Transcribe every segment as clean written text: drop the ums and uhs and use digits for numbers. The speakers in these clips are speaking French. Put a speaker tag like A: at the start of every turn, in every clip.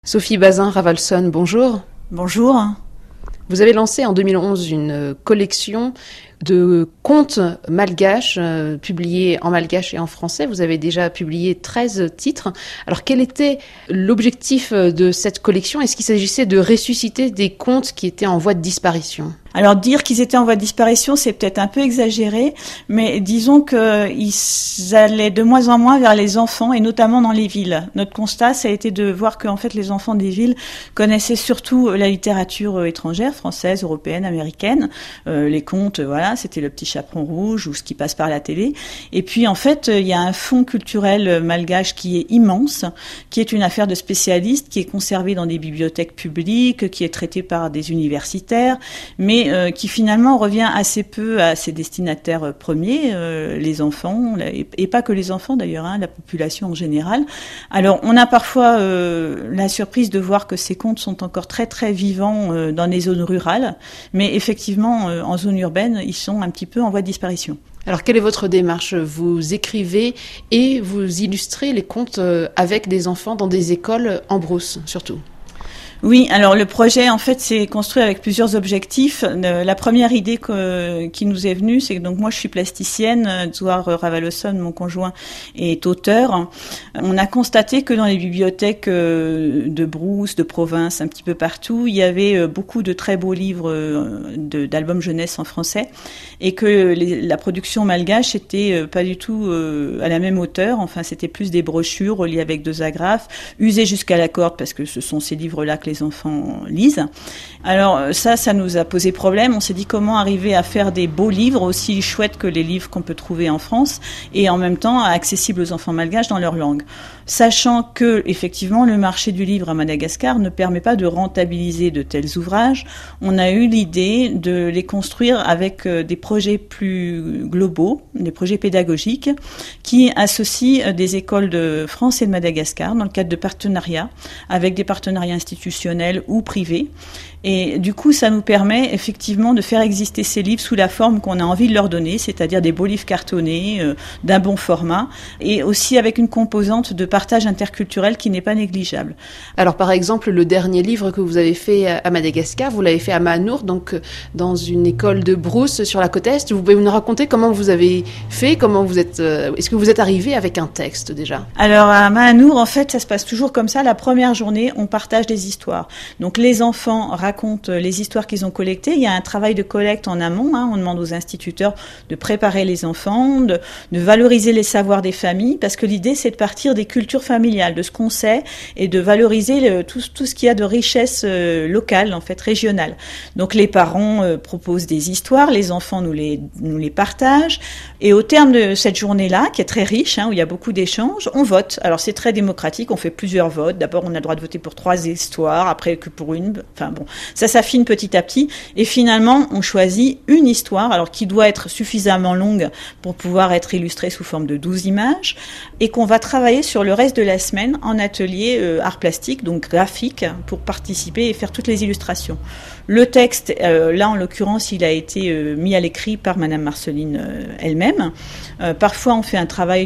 A: Sophie Bazin-Ravalson, bonjour.
B: Bonjour.
A: Vous avez lancé en 2011 une collection de contes malgaches, publiés en malgache et en français. Vous avez déjà publié 13 titres. Alors quel était l'objectif de cette collection? Est-ce qu'il s'agissait de ressusciter des contes qui étaient en voie de disparition?
B: Alors dire qu'ils étaient en voie de disparition, c'est peut-être un peu exagéré, mais disons qu'ils allaient de moins en moins vers les enfants, et notamment dans les villes. Notre constat, ça a été de voir qu'en fait les enfants des villes connaissaient surtout la littérature étrangère, française, européenne, américaine, les contes, voilà, c'était Le Petit Chaperon Rouge ou ce qui passe par la télé. Et puis en fait, il y a un fonds culturel malgache qui est immense, qui est une affaire de spécialistes, qui est conservé dans des bibliothèques publiques, qui est traité par des universitaires, mais qui finalement revient assez peu à ses destinataires premiers, les enfants, et pas que les enfants d'ailleurs, la population en général. Alors on a parfois la surprise de voir que ces contes sont encore très très vivants dans les zones rurales, mais effectivement en zone urbaine, ils sont un petit peu en voie de disparition.
A: Alors quelle est votre démarche? Vous écrivez et vous illustrez les contes avec des enfants dans des écoles en brousse surtout.
B: Oui, alors le projet, en fait, c'est construit avec plusieurs objectifs. La première idée qui nous est venue, c'est que donc moi, je suis plasticienne, Zouar Ravalson, mon conjoint, est auteur. On a constaté que dans les bibliothèques de brousse, de province, un petit peu partout, il y avait beaucoup de très beaux livres d'albums jeunesse en français, et que la production malgache était pas du tout à la même hauteur. Enfin, c'était plus des brochures reliées avec 2 agrafes, usées jusqu'à la corde, parce que ce sont ces livres-là que les enfants lisent. Alors ça nous a posé problème. On s'est dit comment arriver à faire des beaux livres aussi chouettes que les livres qu'on peut trouver en France et en même temps accessibles aux enfants malgaches dans leur langue. Sachant que effectivement le marché du livre à Madagascar ne permet pas de rentabiliser de tels ouvrages, on a eu l'idée de les construire avec des projets plus globaux, des projets pédagogiques qui associent des écoles de France et de Madagascar dans le cadre de partenariats avec des partenariats institutionnels ou privés. Et du coup, ça nous permet effectivement de faire exister ces livres sous la forme qu'on a envie de leur donner, c'est-à-dire des beaux livres cartonnés, d'un bon format, et aussi avec une composante de partage interculturel qui n'est pas négligeable.
A: Alors par exemple, le dernier livre que vous avez fait à Madagascar, vous l'avez fait à Mahanour, donc dans une école de brousse sur la côte Est. Vous pouvez nous raconter comment vous avez fait, est-ce que vous êtes arrivé avec un texte déjà?
B: Alors à Mahanour, en fait, ça se passe toujours comme ça. La première journée, on partage des histoires. Donc les enfants racontent les histoires qu'ils ont collectées. Il y a un travail de collecte en amont. On demande aux instituteurs de préparer les enfants, de valoriser les savoirs des familles, parce que l'idée, c'est de partir des cultures familiales, de ce qu'on sait, et de valoriser tout ce qu'il y a de richesse locale, en fait, régionale. Donc les parents proposent des histoires, les enfants nous les partagent, et au terme de cette journée-là, qui est très riche, où il y a beaucoup d'échanges, on vote. Alors c'est très démocratique, on fait plusieurs votes. D'abord, on a le droit de voter pour 3 histoires, après que pour une. Enfin bon, ça s'affine petit à petit, et finalement, on choisit une histoire, alors qui doit être suffisamment longue pour pouvoir être illustrée sous forme de 12 images, et qu'on va travailler sur le reste de la semaine en atelier art plastique, donc graphique, pour participer et faire toutes les illustrations. Le texte, là en l'occurrence, il a été mis à l'écrit par Madame Marceline elle-même. Parfois, on fait un travail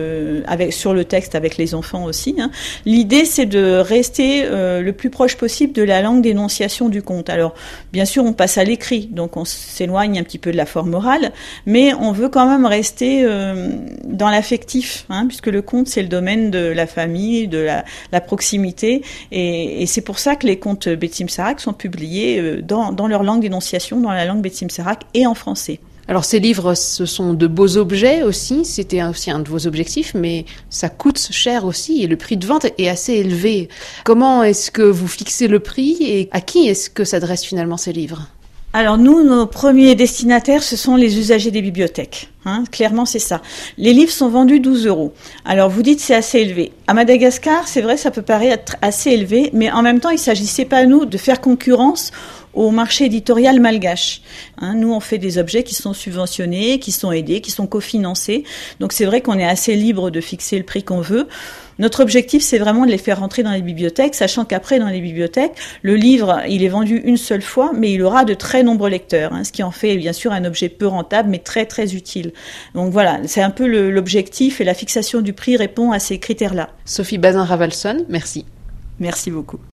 B: sur le texte avec les enfants aussi. L'idée, c'est de rester le plus proche possible de la langue d'énonciation du conte. Alors, bien sûr, on passe à l'écrit, donc on s'éloigne un petit peu de la forme orale, mais on veut quand même rester dans l'affectif, puisque le conte, c'est le domaine de la famille, de la proximité, et c'est pour ça que les contes Betsimsarak sont publiés dans leur langue d'énonciation, dans la langue Betsimsarak et en français.
A: Alors ces livres, ce sont de beaux objets aussi, c'était aussi un de vos objectifs, mais ça coûte cher aussi et le prix de vente est assez élevé. Comment est-ce que vous fixez le prix et à qui est-ce que s'adressent finalement ces livres ?
B: Alors nous, nos premiers destinataires, ce sont les usagers des bibliothèques. Clairement, c'est ça. Les livres sont vendus 12 €. Alors vous dites c'est assez élevé. À Madagascar, c'est vrai, ça peut paraître assez élevé, mais en même temps, il s'agissait pas, nous, de faire concurrence au marché éditorial malgache. Nous, on fait des objets qui sont subventionnés, qui sont aidés, qui sont cofinancés. Donc c'est vrai qu'on est assez libre de fixer le prix qu'on veut. Notre objectif, c'est vraiment de les faire rentrer dans les bibliothèques, sachant qu'après, dans les bibliothèques, le livre, il est vendu une seule fois, mais il aura de très nombreux lecteurs, ce qui en fait, bien sûr, un objet peu rentable, mais très, très utile. Donc voilà, c'est un peu l'objectif, et la fixation du prix répond à ces critères-là.
A: Sophie Bazin-Ravalson, merci.
B: Merci beaucoup.